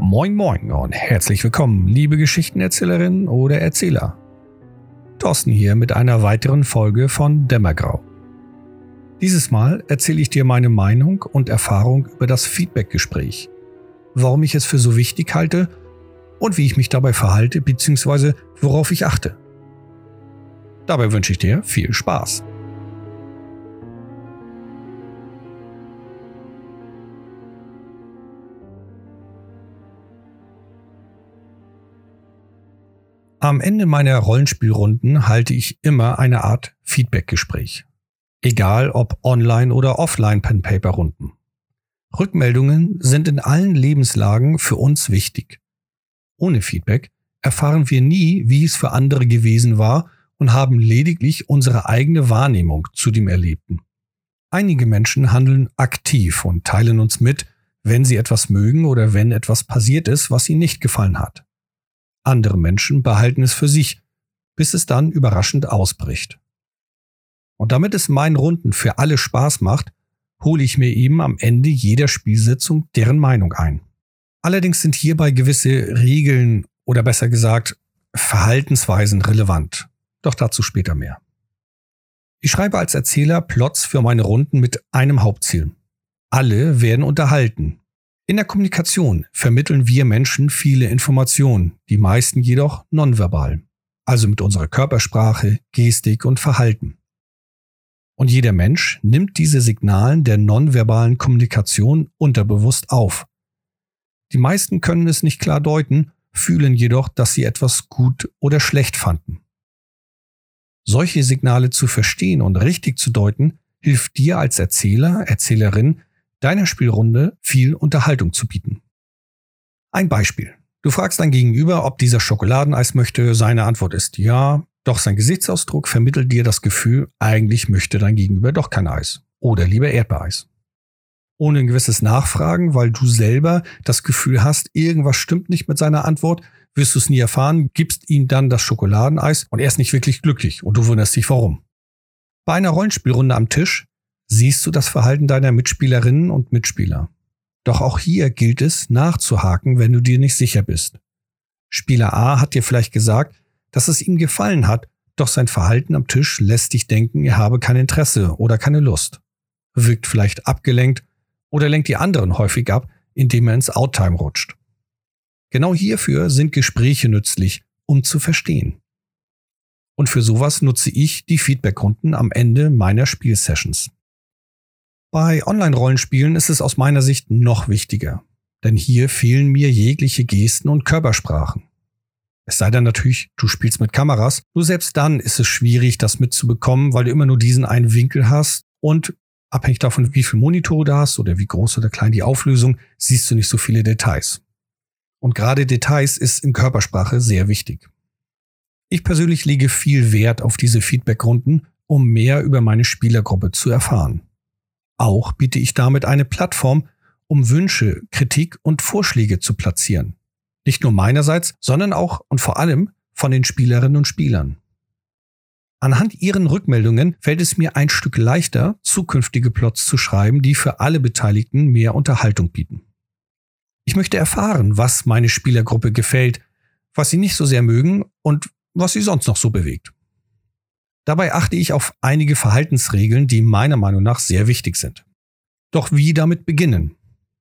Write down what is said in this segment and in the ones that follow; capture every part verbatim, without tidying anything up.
Moin Moin und herzlich willkommen, liebe Geschichtenerzählerinnen oder Erzähler. Thorsten hier mit einer weiteren Folge von Dämmergrau. Dieses Mal erzähle ich dir meine Meinung und Erfahrung über das Feedbackgespräch, warum ich es für so wichtig halte und wie ich mich dabei verhalte bzw. worauf ich achte. Dabei wünsche ich dir viel Spaß. Am Ende meiner Rollenspielrunden halte ich immer eine Art Feedbackgespräch. Egal ob online oder offline Pen-Paper-Runden. Rückmeldungen sind in allen Lebenslagen für uns wichtig. Ohne Feedback erfahren wir nie, wie es für andere gewesen war und haben lediglich unsere eigene Wahrnehmung zu dem Erlebten. Einige Menschen handeln aktiv und teilen uns mit, wenn sie etwas mögen oder wenn etwas passiert ist, was ihnen nicht gefallen hat. Andere Menschen behalten es für sich, bis es dann überraschend ausbricht. Und damit es meinen Runden für alle Spaß macht, hole ich mir eben am Ende jeder Spielsitzung deren Meinung ein. Allerdings sind hierbei gewisse Regeln oder besser gesagt Verhaltensweisen relevant. Doch dazu später mehr. Ich schreibe als Erzähler Plots für meine Runden mit einem Hauptziel. Alle werden unterhalten. In der Kommunikation vermitteln wir Menschen viele Informationen, die meisten jedoch nonverbal, also mit unserer Körpersprache, Gestik und Verhalten. Und jeder Mensch nimmt diese Signalen der nonverbalen Kommunikation unterbewusst auf. Die meisten können es nicht klar deuten, fühlen jedoch, dass sie etwas gut oder schlecht fanden. Solche Signale zu verstehen und richtig zu deuten, hilft dir als Erzähler, Erzählerin, deiner Spielrunde viel Unterhaltung zu bieten. Ein Beispiel. Du fragst dein Gegenüber, ob dieser Schokoladeneis möchte. Seine Antwort ist ja, doch sein Gesichtsausdruck vermittelt dir das Gefühl, eigentlich möchte dein Gegenüber doch kein Eis oder lieber Erdbeereis. Ohne ein gewisses Nachfragen, weil du selber das Gefühl hast, irgendwas stimmt nicht mit seiner Antwort, wirst du es nie erfahren, gibst ihm dann das Schokoladeneis und er ist nicht wirklich glücklich und du wunderst dich warum. Bei einer Rollenspielrunde am Tisch siehst du das Verhalten deiner Mitspielerinnen und Mitspieler. Doch auch hier gilt es, nachzuhaken, wenn du dir nicht sicher bist. Spieler A hat dir vielleicht gesagt, dass es ihm gefallen hat, doch sein Verhalten am Tisch lässt dich denken, er habe kein Interesse oder keine Lust. Wirkt vielleicht abgelenkt oder lenkt die anderen häufig ab, indem er ins Outtime rutscht. Genau hierfür sind Gespräche nützlich, um zu verstehen. Und für sowas nutze ich die Feedbackrunden am Ende meiner Spielsessions. Bei Online-Rollenspielen ist es aus meiner Sicht noch wichtiger, denn hier fehlen mir jegliche Gesten und Körpersprachen. Es sei denn natürlich, du spielst mit Kameras, nur selbst dann ist es schwierig, das mitzubekommen, weil du immer nur diesen einen Winkel hast und abhängig davon, wie viel Monitore du hast oder wie groß oder klein die Auflösung, siehst du nicht so viele Details. Und gerade Details ist in Körpersprache sehr wichtig. Ich persönlich lege viel Wert auf diese Feedbackrunden, um mehr über meine Spielergruppe zu erfahren. Auch biete ich damit eine Plattform, um Wünsche, Kritik und Vorschläge zu platzieren. Nicht nur meinerseits, sondern auch und vor allem von den Spielerinnen und Spielern. Anhand ihren Rückmeldungen fällt es mir ein Stück leichter, zukünftige Plots zu schreiben, die für alle Beteiligten mehr Unterhaltung bieten. Ich möchte erfahren, was meine Spielergruppe gefällt, was sie nicht so sehr mögen und was sie sonst noch so bewegt. Dabei achte ich auf einige Verhaltensregeln, die meiner Meinung nach sehr wichtig sind. Doch wie damit beginnen?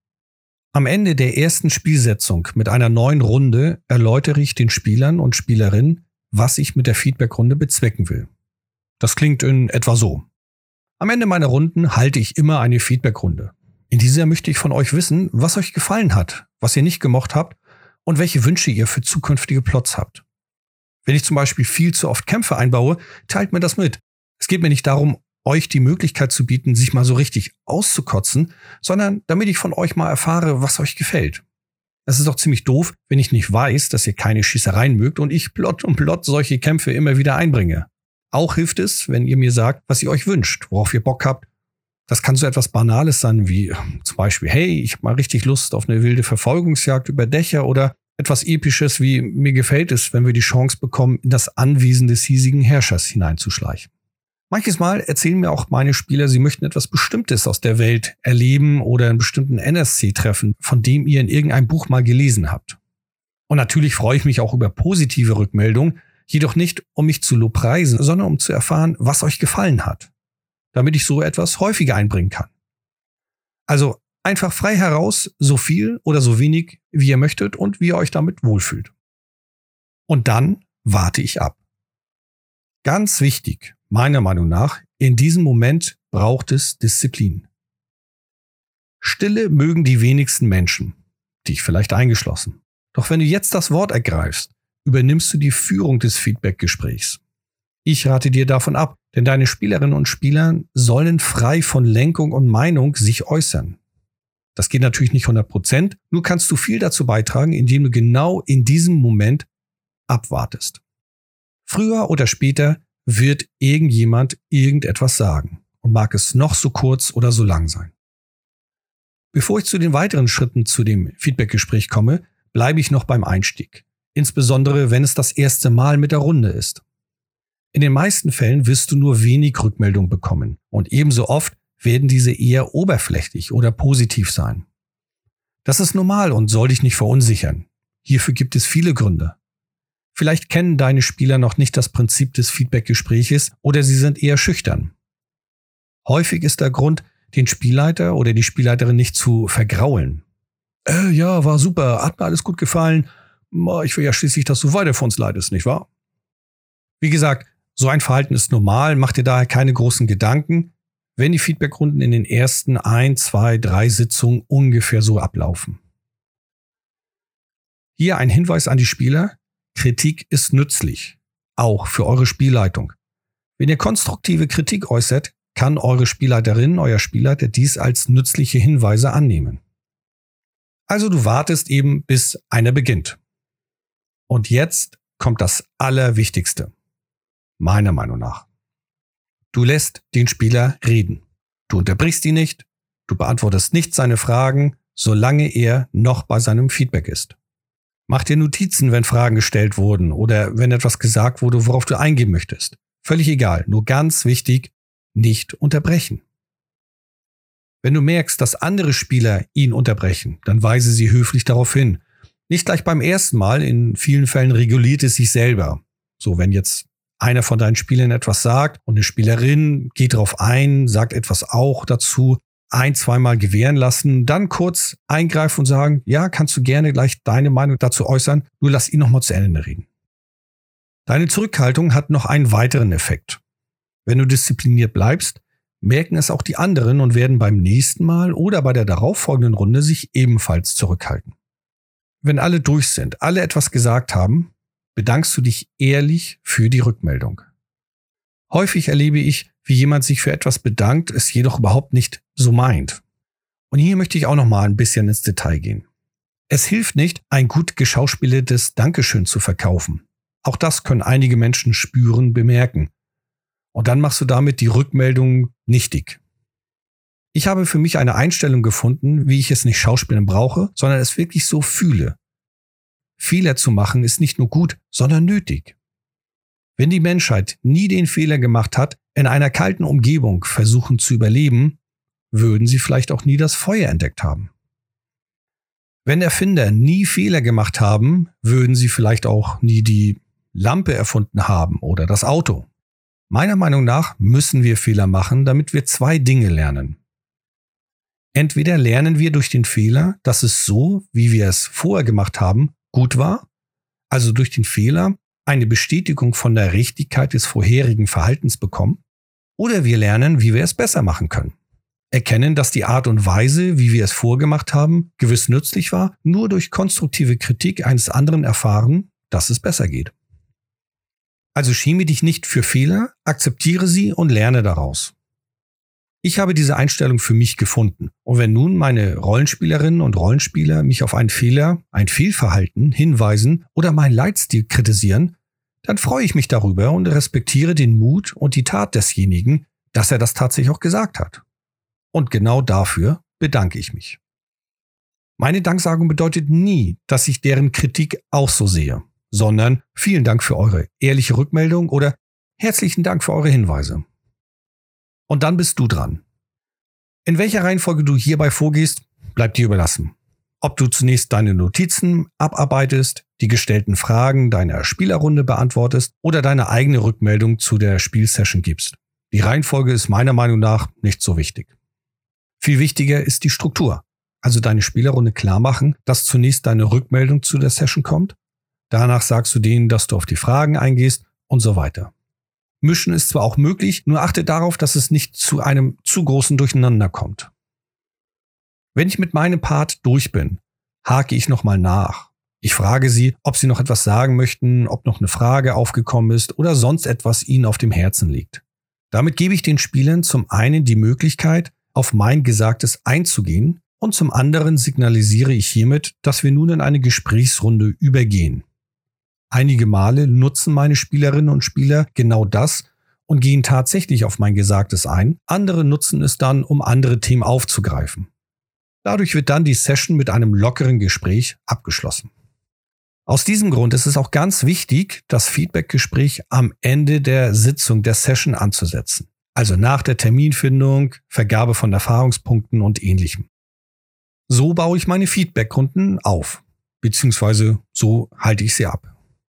Am Ende der ersten Spielsetzung mit einer neuen Runde erläutere ich den Spielern und Spielerinnen, was ich mit der Feedbackrunde bezwecken will. Das klingt in etwa so. Am Ende meiner Runden halte ich immer eine Feedbackrunde. In dieser möchte ich von euch wissen, was euch gefallen hat, was ihr nicht gemocht habt und welche Wünsche ihr für zukünftige Plots habt. Wenn ich zum Beispiel viel zu oft Kämpfe einbaue, teilt mir das mit. Es geht mir nicht darum, euch die Möglichkeit zu bieten, sich mal so richtig auszukotzen, sondern damit ich von euch mal erfahre, was euch gefällt. Es ist doch ziemlich doof, wenn ich nicht weiß, dass ihr keine Schießereien mögt und ich Plot um Plot solche Kämpfe immer wieder einbringe. Auch hilft es, wenn ihr mir sagt, was ihr euch wünscht, worauf ihr Bock habt. Das kann so etwas Banales sein wie zum Beispiel, hey, ich habe mal richtig Lust auf eine wilde Verfolgungsjagd über Dächer oder etwas Episches wie, mir gefällt es, wenn wir die Chance bekommen, in das Anwesen des hiesigen Herrschers hineinzuschleichen. Manches Mal erzählen mir auch meine Spieler, sie möchten etwas Bestimmtes aus der Welt erleben oder einen bestimmten N S C treffen, von dem ihr in irgendeinem Buch mal gelesen habt. Und natürlich freue ich mich auch über positive Rückmeldungen, jedoch nicht, um mich zu lobpreisen, sondern um zu erfahren, was euch gefallen hat, damit ich so etwas häufiger einbringen kann. Also einfach frei heraus, so viel oder so wenig, wie ihr möchtet und wie ihr euch damit wohlfühlt. Und dann warte ich ab. Ganz wichtig, meiner Meinung nach, in diesem Moment braucht es Disziplin. Stille mögen die wenigsten Menschen, dich vielleicht eingeschlossen. Doch wenn du jetzt das Wort ergreifst, übernimmst du die Führung des Feedback-Gesprächs. Ich rate dir davon ab, denn deine Spielerinnen und Spieler sollen frei von Lenkung und Meinung sich äußern. Das geht natürlich nicht hundert Prozent, nur kannst du viel dazu beitragen, indem du genau in diesem Moment abwartest. Früher oder später wird irgendjemand irgendetwas sagen und mag es noch so kurz oder so lang sein. Bevor ich zu den weiteren Schritten zu dem Feedbackgespräch komme, bleibe ich noch beim Einstieg, insbesondere wenn es das erste Mal mit der Runde ist. In den meisten Fällen wirst du nur wenig Rückmeldung bekommen und ebenso oft werden diese eher oberflächlich oder positiv sein. Das ist normal und soll dich nicht verunsichern. Hierfür gibt es viele Gründe. Vielleicht kennen deine Spieler noch nicht das Prinzip des Feedbackgespräches oder sie sind eher schüchtern. Häufig ist der Grund, den Spielleiter oder die Spielleiterin nicht zu vergraulen. Äh, ja, war super, hat mir alles gut gefallen. Ich will ja schließlich, dass du weiter für uns leidest, nicht wahr? Wie gesagt, so ein Verhalten ist normal, mach dir daher keine großen Gedanken, wenn die Feedbackrunden in den ersten ein, zwei, drei Sitzungen ungefähr so ablaufen. Hier ein Hinweis an die Spieler: Kritik ist nützlich, auch für eure Spielleitung. Wenn ihr konstruktive Kritik äußert, kann eure Spielleiterin, euer Spielleiter dies als nützliche Hinweise annehmen. Also du wartest eben, bis einer beginnt. Und jetzt kommt das Allerwichtigste, meiner Meinung nach. Du lässt den Spieler reden. Du unterbrichst ihn nicht, du beantwortest nicht seine Fragen, solange er noch bei seinem Feedback ist. Mach dir Notizen, wenn Fragen gestellt wurden oder wenn etwas gesagt wurde, worauf du eingehen möchtest. Völlig egal, nur ganz wichtig, nicht unterbrechen. Wenn du merkst, dass andere Spieler ihn unterbrechen, dann weise sie höflich darauf hin. Nicht gleich beim ersten Mal, in vielen Fällen reguliert es sich selber. So, wenn jetzt einer von deinen Spielern etwas sagt und eine Spielerin geht darauf ein, sagt etwas auch dazu, ein-, zweimal gewähren lassen, dann kurz eingreifen und sagen, ja, kannst du gerne gleich deine Meinung dazu äußern, nur lass ihn nochmal zu Ende reden. Deine Zurückhaltung hat noch einen weiteren Effekt. Wenn du diszipliniert bleibst, merken es auch die anderen und werden beim nächsten Mal oder bei der darauffolgenden Runde sich ebenfalls zurückhalten. Wenn alle durch sind, alle etwas gesagt haben, bedankst du dich ehrlich für die Rückmeldung. Häufig erlebe ich, wie jemand sich für etwas bedankt, es jedoch überhaupt nicht so meint. Und hier möchte ich auch noch mal ein bisschen ins Detail gehen. Es hilft nicht, ein gut geschauspieltes Dankeschön zu verkaufen. Auch das können einige Menschen spüren, bemerken. Und dann machst du damit die Rückmeldung nichtig. Ich habe für mich eine Einstellung gefunden, wie ich es nicht schauspielen brauche, sondern es wirklich so fühle. Fehler zu machen ist nicht nur gut, sondern nötig. Wenn die Menschheit nie den Fehler gemacht hat, in einer kalten Umgebung versuchen zu überleben, würden sie vielleicht auch nie das Feuer entdeckt haben. Wenn Erfinder nie Fehler gemacht haben, würden sie vielleicht auch nie die Lampe erfunden haben oder das Auto. Meiner Meinung nach müssen wir Fehler machen, damit wir zwei Dinge lernen. Entweder lernen wir durch den Fehler, dass es so, wie wir es vorher gemacht haben, gut war, also durch den Fehler eine Bestätigung von der Richtigkeit des vorherigen Verhaltens bekommen, oder wir lernen, wie wir es besser machen können. Erkennen, dass die Art und Weise, wie wir es vorgemacht haben, gewiss nützlich war, nur durch konstruktive Kritik eines anderen erfahren, dass es besser geht. Also schäme dich nicht für Fehler, akzeptiere sie und lerne daraus. Ich habe diese Einstellung für mich gefunden. Und wenn nun meine Rollenspielerinnen und Rollenspieler mich auf einen Fehler, ein Fehlverhalten hinweisen oder meinen Leitstil kritisieren, dann freue ich mich darüber und respektiere den Mut und die Tat desjenigen, dass er das tatsächlich auch gesagt hat. Und genau dafür bedanke ich mich. Meine Danksagung bedeutet nie, dass ich deren Kritik auch so sehe, sondern vielen Dank für eure ehrliche Rückmeldung oder herzlichen Dank für eure Hinweise. Und dann bist du dran. In welcher Reihenfolge du hierbei vorgehst, bleibt dir überlassen. Ob du zunächst deine Notizen abarbeitest, die gestellten Fragen deiner Spielerrunde beantwortest oder deine eigene Rückmeldung zu der Spielsession gibst. Die Reihenfolge ist meiner Meinung nach nicht so wichtig. Viel wichtiger ist die Struktur. Also deine Spielerrunde klar machen, dass zunächst deine Rückmeldung zu der Session kommt. Danach sagst du denen, dass du auf die Fragen eingehst und so weiter. Mischen ist zwar auch möglich, nur achte darauf, dass es nicht zu einem zu großen Durcheinander kommt. Wenn ich mit meinem Part durch bin, hake ich nochmal nach. Ich frage sie, ob sie noch etwas sagen möchten, ob noch eine Frage aufgekommen ist oder sonst etwas ihnen auf dem Herzen liegt. Damit gebe ich den Spielern zum einen die Möglichkeit, auf mein Gesagtes einzugehen und zum anderen signalisiere ich hiermit, dass wir nun in eine Gesprächsrunde übergehen. Einige Male nutzen meine Spielerinnen und Spieler genau das und gehen tatsächlich auf mein Gesagtes ein. Andere nutzen es dann, um andere Themen aufzugreifen. Dadurch wird dann die Session mit einem lockeren Gespräch abgeschlossen. Aus diesem Grund ist es auch ganz wichtig, das Feedbackgespräch am Ende der Sitzung der Session anzusetzen. Also nach der Terminfindung, Vergabe von Erfahrungspunkten und Ähnlichem. So baue ich meine Feedbackrunden auf, beziehungsweise so halte ich sie ab.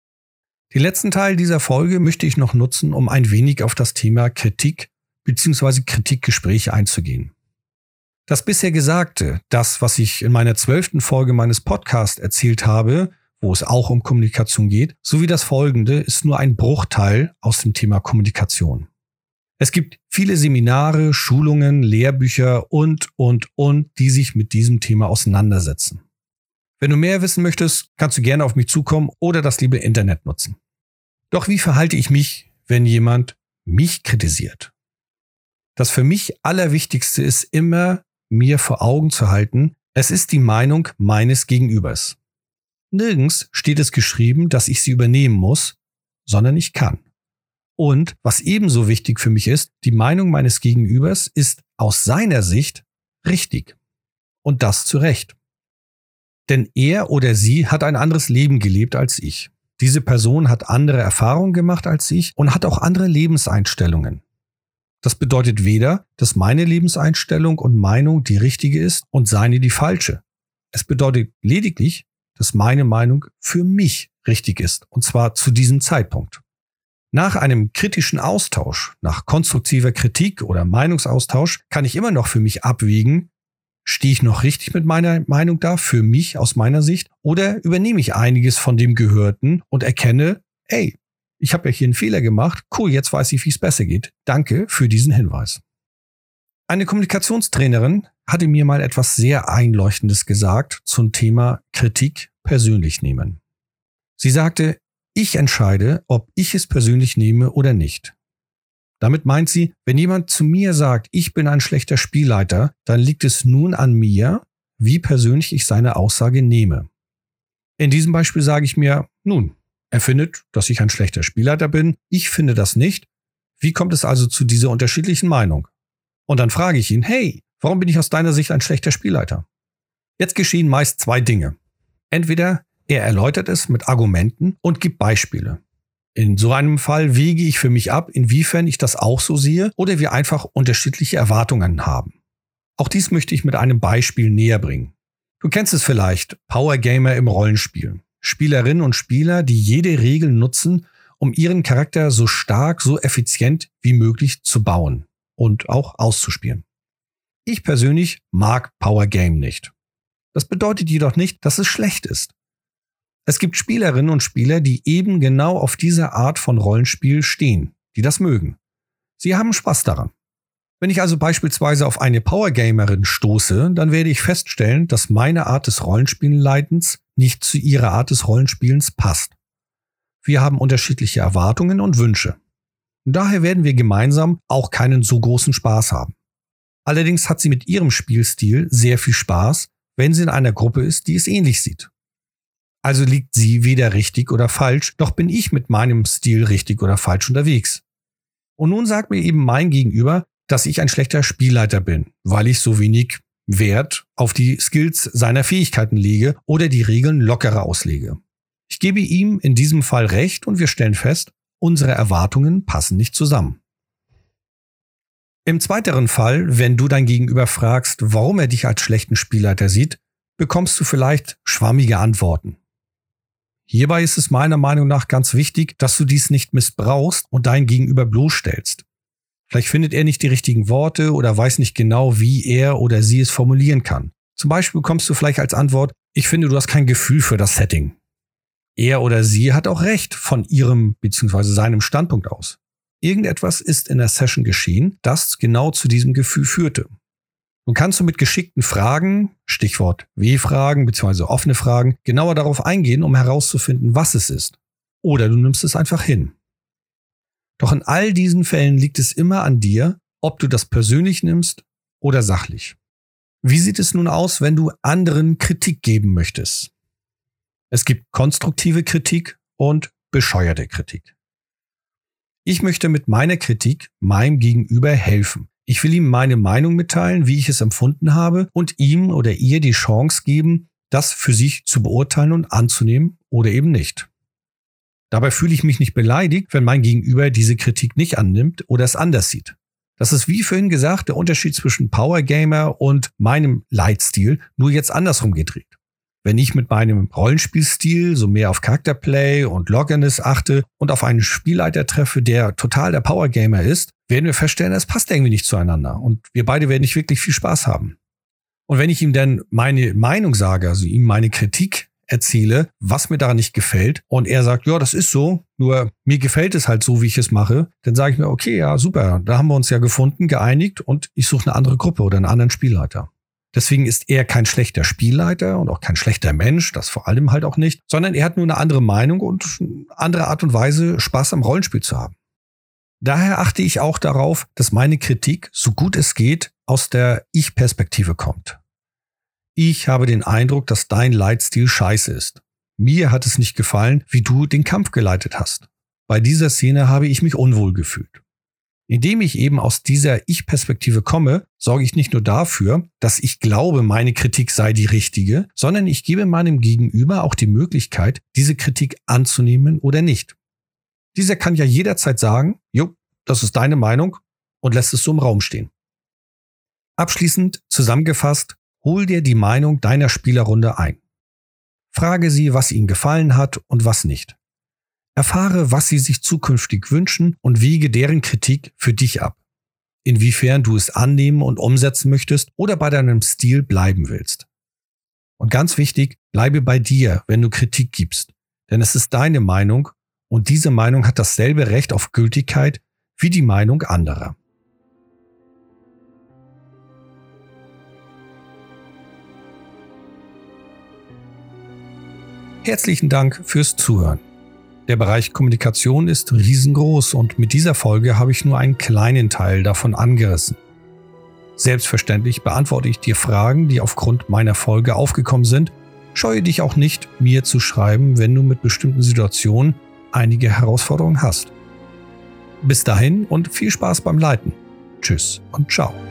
Den letzten Teil dieser Folge möchte ich noch nutzen, um ein wenig auf das Thema Kritik bzw. Kritikgespräche einzugehen. Das bisher Gesagte, das, was ich in meiner zwölften Folge meines Podcasts erzählt habe, wo es auch um Kommunikation geht, sowie das Folgende ist nur ein Bruchteil aus dem Thema Kommunikation. Es gibt viele Seminare, Schulungen, Lehrbücher und, und, und, die sich mit diesem Thema auseinandersetzen. Wenn du mehr wissen möchtest, kannst du gerne auf mich zukommen oder das liebe Internet nutzen. Doch wie verhalte ich mich, wenn jemand mich kritisiert? Das für mich Allerwichtigste ist immer, mir vor Augen zu halten, es ist die Meinung meines Gegenübers. Nirgends steht es geschrieben, dass ich sie übernehmen muss, sondern ich kann. Und was ebenso wichtig für mich ist, die Meinung meines Gegenübers ist aus seiner Sicht richtig. Und das zu Recht. Denn er oder sie hat ein anderes Leben gelebt als ich. Diese Person hat andere Erfahrungen gemacht als ich und hat auch andere Lebenseinstellungen. Das bedeutet weder, dass meine Lebenseinstellung und Meinung die richtige ist und seine die falsche. Es bedeutet lediglich, dass meine Meinung für mich richtig ist, und zwar zu diesem Zeitpunkt. Nach einem kritischen Austausch, nach konstruktiver Kritik oder Meinungsaustausch, kann ich immer noch für mich abwägen, stehe ich noch richtig mit meiner Meinung da, für mich aus meiner Sicht, oder übernehme ich einiges von dem Gehörten und erkenne, ey, ich habe ja hier einen Fehler gemacht, cool, jetzt weiß ich, wie es besser geht. Danke für diesen Hinweis. Eine Kommunikationstrainerin hatte mir mal etwas sehr Einleuchtendes gesagt zum Thema Kritik persönlich nehmen. Sie sagte, ich entscheide, ob ich es persönlich nehme oder nicht. Damit meint sie, wenn jemand zu mir sagt, ich bin ein schlechter Spielleiter, dann liegt es nun an mir, wie persönlich ich seine Aussage nehme. In diesem Beispiel sage ich mir, nun, er findet, dass ich ein schlechter Spielleiter bin, ich finde das nicht. Wie kommt es also zu dieser unterschiedlichen Meinung? Und dann frage ich ihn, hey, warum bin ich aus deiner Sicht ein schlechter Spielleiter? Jetzt geschehen meist zwei Dinge. Entweder er erläutert es mit Argumenten und gibt Beispiele. In so einem Fall wege ich für mich ab, inwiefern ich das auch so sehe oder wir einfach unterschiedliche Erwartungen haben. Auch dies möchte ich mit einem Beispiel näher bringen. Du kennst es vielleicht, Power Gamer im Rollenspiel. Spielerinnen und Spieler, die jede Regel nutzen, um ihren Charakter so stark, so effizient wie möglich zu bauen und auch auszuspielen. Ich persönlich mag Power Game nicht. Das bedeutet jedoch nicht, dass es schlecht ist. Es gibt Spielerinnen und Spieler, die eben genau auf diese Art von Rollenspiel stehen, die das mögen. Sie haben Spaß daran. Wenn ich also beispielsweise auf eine Powergamerin stoße, dann werde ich feststellen, dass meine Art des Rollenspielenleitens nicht zu ihrer Art des Rollenspielens passt. Wir haben unterschiedliche Erwartungen und Wünsche. Daher werden wir gemeinsam auch keinen so großen Spaß haben. Allerdings hat sie mit ihrem Spielstil sehr viel Spaß, wenn sie in einer Gruppe ist, die es ähnlich sieht. Also liegt sie weder richtig oder falsch, doch bin ich mit meinem Stil richtig oder falsch unterwegs. Und nun sagt mir eben mein Gegenüber, dass ich ein schlechter Spielleiter bin, weil ich so wenig Wert auf die Skills seiner Fähigkeiten lege oder die Regeln lockerer auslege. Ich gebe ihm in diesem Fall recht und wir stellen fest, unsere Erwartungen passen nicht zusammen. Im zweiteren Fall, wenn du dein Gegenüber fragst, warum er dich als schlechten Spielleiter sieht, bekommst du vielleicht schwammige Antworten. Hierbei ist es meiner Meinung nach ganz wichtig, dass du dies nicht missbrauchst und dein Gegenüber bloßstellst. Vielleicht findet er nicht die richtigen Worte oder weiß nicht genau, wie er oder sie es formulieren kann. Zum Beispiel bekommst du vielleicht als Antwort, ich finde, du hast kein Gefühl für das Setting. Er oder sie hat auch recht von ihrem bzw. seinem Standpunkt aus. Irgendetwas ist in der Session geschehen, das genau zu diesem Gefühl führte. Nun kannst du mit geschickten Fragen, Stichwort W-Fragen bzw. offene Fragen, genauer darauf eingehen, um herauszufinden, was es ist. Oder du nimmst es einfach hin. Doch in all diesen Fällen liegt es immer an dir, ob du das persönlich nimmst oder sachlich. Wie sieht es nun aus, wenn du anderen Kritik geben möchtest? Es gibt konstruktive Kritik und bescheuerte Kritik. Ich möchte mit meiner Kritik meinem Gegenüber helfen. Ich will ihm meine Meinung mitteilen, wie ich es empfunden habe und ihm oder ihr die Chance geben, das für sich zu beurteilen und anzunehmen oder eben nicht. Dabei fühle ich mich nicht beleidigt, wenn mein Gegenüber diese Kritik nicht annimmt oder es anders sieht. Das ist wie vorhin gesagt der Unterschied zwischen Power Gamer und meinem Leitstil, nur jetzt andersrum gedreht. Wenn ich mit meinem Rollenspielstil so mehr auf Charakterplay und Loggerness achte und auf einen Spielleiter treffe, der total der Power Gamer ist, werden wir feststellen, es passt irgendwie nicht zueinander und wir beide werden nicht wirklich viel Spaß haben. Und wenn ich ihm dann meine Meinung sage, also ihm meine Kritik erzähle, was mir daran nicht gefällt und er sagt, ja, das ist so, nur mir gefällt es halt so, wie ich es mache, dann sage ich mir, okay, ja, super, da haben wir uns ja gefunden, geeinigt und ich suche eine andere Gruppe oder einen anderen Spielleiter. Deswegen ist er kein schlechter Spielleiter und auch kein schlechter Mensch, das vor allem halt auch nicht, sondern er hat nur eine andere Meinung und eine andere Art und Weise, Spaß am Rollenspiel zu haben. Daher achte ich auch darauf, dass meine Kritik, so gut es geht, aus der Ich-Perspektive kommt. Ich habe den Eindruck, dass dein Leitstil scheiße ist. Mir hat es nicht gefallen, wie du den Kampf geleitet hast. Bei dieser Szene habe ich mich unwohl gefühlt. Indem ich eben aus dieser Ich-Perspektive komme, sorge ich nicht nur dafür, dass ich glaube, meine Kritik sei die richtige, sondern ich gebe meinem Gegenüber auch die Möglichkeit, diese Kritik anzunehmen oder nicht. Dieser kann ja jederzeit sagen, jo, das ist deine Meinung und lässt es so im Raum stehen. Abschließend zusammengefasst, hol dir die Meinung deiner Spielerrunde ein. Frage sie, was ihnen gefallen hat und was nicht. Erfahre, was sie sich zukünftig wünschen und wiege deren Kritik für dich ab. Inwiefern du es annehmen und umsetzen möchtest oder bei deinem Stil bleiben willst. Und ganz wichtig, bleibe bei dir, wenn du Kritik gibst. Denn es ist deine Meinung und diese Meinung hat dasselbe Recht auf Gültigkeit wie die Meinung anderer. Herzlichen Dank fürs Zuhören. Der Bereich Kommunikation ist riesengroß und mit dieser Folge habe ich nur einen kleinen Teil davon angerissen. Selbstverständlich beantworte ich dir Fragen, die aufgrund meiner Folge aufgekommen sind. Scheue dich auch nicht, mir zu schreiben, wenn du mit bestimmten Situationen einige Herausforderungen hast. Bis dahin und viel Spaß beim Leiten. Tschüss und ciao.